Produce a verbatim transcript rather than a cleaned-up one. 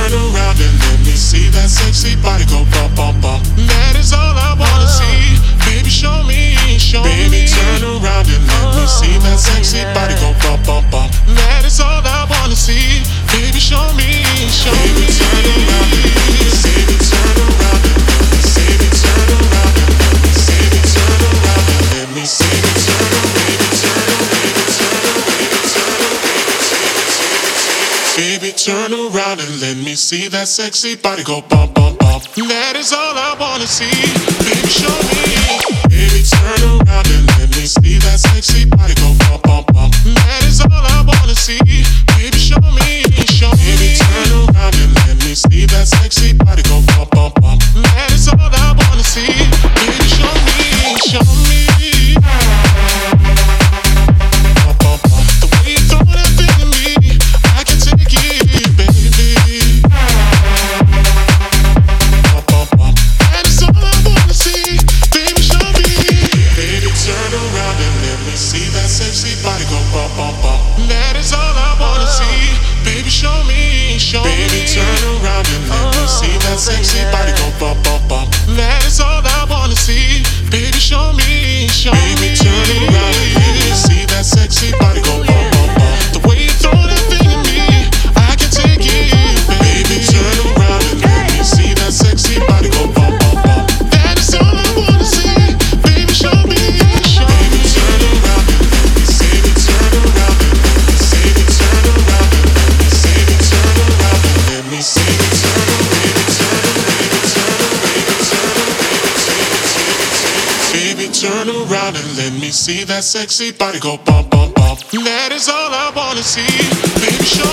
turn around and let me see that sexy body go bump, bump, bump. That is all I wanna see. Baby, show me, show me. Baby, turn around and let me see that sexy body go bump, bump, bump. That is all I wanna see. Baby, show me, show me. Baby, turn around and let me see. Baby, turn around and let me see. Baby, turn around and let me see. Baby, turn around and let me see. Baby, turn around, baby, turn around, baby, turn around, baby, turn around, baby, baby, turn around and let me see that sexy body go bump, bump, bump. That is all I wanna see. Baby, show me. Baby, turn around and let me see that sexy body go bump, bump, bump. That is all I wanna see. Baby, show me, show me. Baby, turn around and let me see that sexy body go bump, bump, bump. That is all I wanna see. Baby, show me, show me. Bump, bump, bump. The way you throw that thing at me, I can take it, baby. Bump, bump, bump. That is all I wanna see. Baby, show me. Baby, turn around and let me see that sexy body go bump, bump, bump. That is all I wanna see. Baby, show me, show me. Baby, turn around and let me see that sexy body go bump, bump, bump. That is all I wanna see. Baby, show me, show me. Baby, turn around and let me see that sexy body go bump, bump, bump. The way you throw that thing at me, I can take it, baby. Turn around and let me see that sexy body go bump, bump, bump. That is all I wanna see. Baby, show me, show me. Baby, turn around and let me see. Baby, turn around and let me see. Baby, turn around and let me see. Baby, turn around and let me see. Baby, turn around, baby, turn around, baby, turn around, baby, turn around, baby, baby, turn around and let me see that sexy body go bump, bump, bump. That is all I wanna see. Baby, show